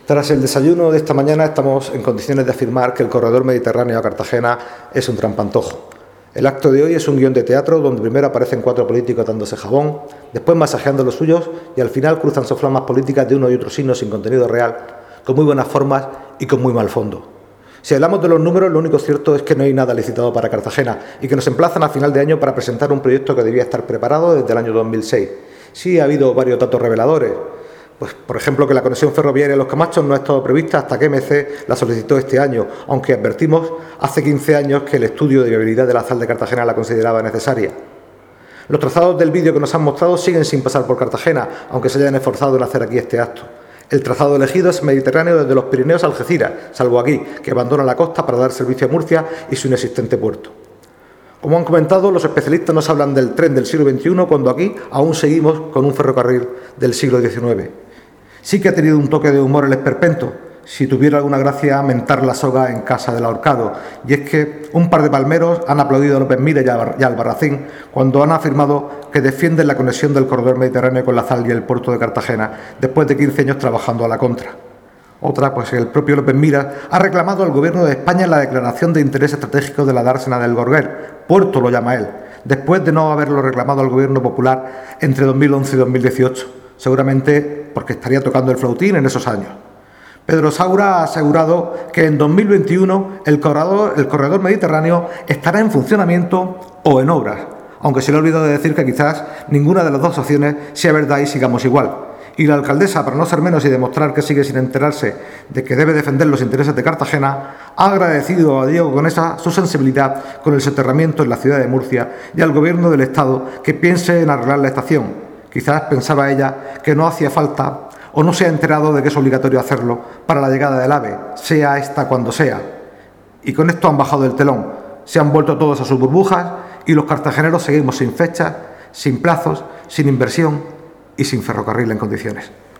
Tras el desayuno de esta mañana estamos en condiciones de afirmar que el corredor mediterráneo a Cartagena es un trampantojo. El acto de hoy es un guión de teatro donde primero aparecen 4 políticos dándose jabón, después masajeando los suyos y al final cruzan soflamas políticas de uno y otro signo sin contenido real, con muy buenas formas y con muy mal fondo. Si hablamos de los números, lo único cierto es que no hay nada licitado para Cartagena y que nos emplazan a final de año para presentar un proyecto que debía estar preparado desde el año 2006. Sí ha habido varios datos reveladores. Pues, por ejemplo, que la conexión ferroviaria Los Camachos no ha estado prevista hasta que MC la solicitó este año, aunque advertimos hace 15 años que el estudio de viabilidad de la sal de Cartagena la consideraba necesaria. Los trazados del vídeo que nos han mostrado siguen sin pasar por Cartagena, aunque se hayan esforzado en hacer aquí este acto. El trazado elegido es mediterráneo desde los Pirineos a Algeciras, salvo aquí, que abandona la costa para dar servicio a Murcia y su inexistente puerto. Como han comentado, los especialistas nos hablan del tren del siglo XXI cuando aquí aún seguimos con un ferrocarril del siglo XIX. Sí que ha tenido un toque de humor el esperpento, si tuviera alguna gracia mentar la soga en casa del ahorcado, y es que un par de palmeros han aplaudido a López Mira y a Albarracín cuando han afirmado que defienden la conexión del corredor mediterráneo con la sal y el puerto de Cartagena, después de 15 años trabajando a la contra. Otra, pues el propio López Mira ha reclamado al Gobierno de España la declaración de interés estratégico de la dársena del Gorguel, puerto lo llama él, después de no haberlo reclamado al Gobierno popular entre 2011 y 2018, seguramente porque estaría tocando el flautín en esos años. Pedro Saura ha asegurado que en 2021 el corredor mediterráneo estará en funcionamiento o en obras, aunque se le ha olvidado de decir que quizás ninguna de las dos opciones sea verdad y sigamos igual. Y la alcaldesa, para no ser menos y demostrar que sigue sin enterarse de que debe defender los intereses de Cartagena, ha agradecido a Diego Conesa su sensibilidad con el soterramiento en la ciudad de Murcia y al Gobierno del Estado que piense en arreglar la estación. Quizás pensaba ella que no hacía falta o no se ha enterado de que es obligatorio hacerlo para la llegada del AVE, sea esta cuando sea. Y con esto han bajado el telón, se han vuelto todos a sus burbujas y los cartageneros seguimos sin fecha, sin plazos, sin inversión y sin ferrocarril en condiciones.